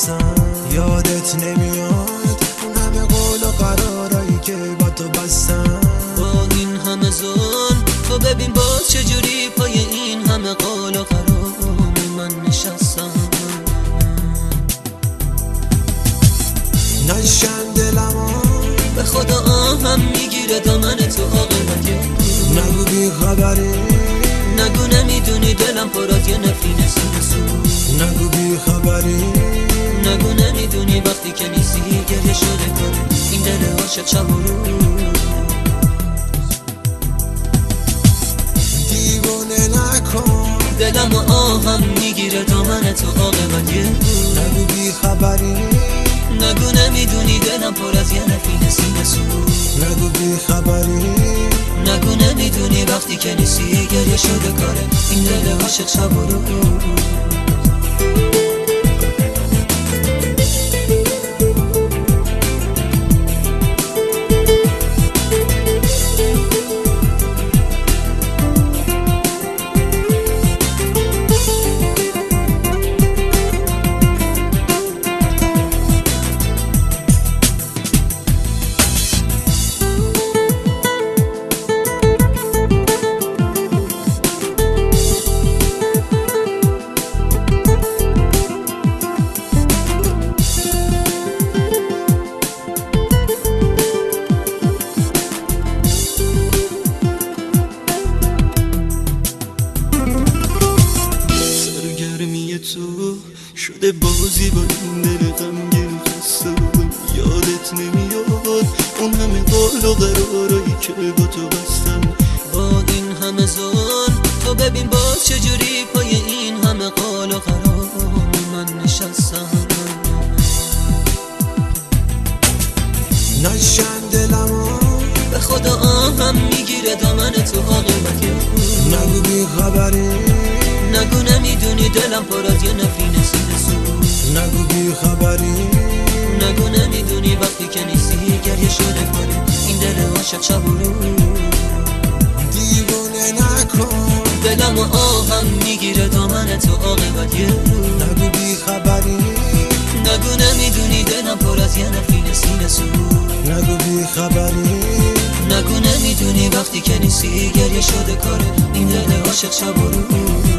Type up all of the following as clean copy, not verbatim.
هستم. یادت نمیاد اون همه قول و قرارایی که با تو بستم. با این همه ظلم تو ببین باز چجوری پای این همه قول و قرار من نشستم. نشکن دلمو به خدا آهم میگیره دامن تو عاقبت. نگو بی خبری، نگو نمیدونی دلم پر از یه نفرین سو. نگو بی خبری، نگو نمیدونی وقتی که نیستی گریه شده کنه این دل عاشق شب و روز. دیوونه نکن دلم و آهم میگیره دامن تو عاقبت. نگو بی خبری، نگو نمیدونی دلم پر از یه نفرین سو. نگو بی خبری، نگو نمیدونی وقتی که نیستی گریه شده کاره این دل عاشق شب و روز. تو شده بازی با این دل غمگین خسته بودم. یادت نمیاد اون همه قول و قرارایی که با تو بستم. با این همه ظلم تو ببین باز چجوری پای این همه قول و قرار من نشستم. نشکن دلمو به خدا آهم میگیره دامن تو عاقبت. نگو بی خبری، نگو نمیدونی دلم پر از یه نفرین سو. نگو بی خبری، نگو نمیدونی وقتی که نیستی گریه شده کنه این دل عاشق شب و روز. دیوونه نکن دلم و آهم میگیره دامن تو عاقبت. نگو بی خبری، نگو نمیدونی دلم پر از یه نفرین سو. نگو بی خبری، نگو نمیدونی وقتی که نیستی گریه شده کاره این دل عاشق شب و روز.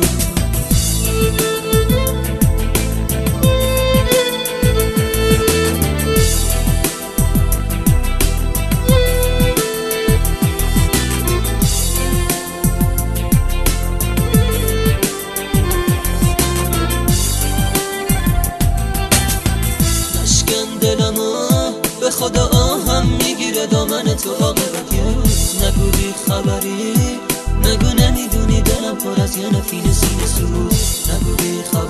به خدا آهم میگیره دامن تو عاقبت. نگو بی خبری، نگو نمیدونی دلم پر از یه نفرین سو. نگو بی خبری.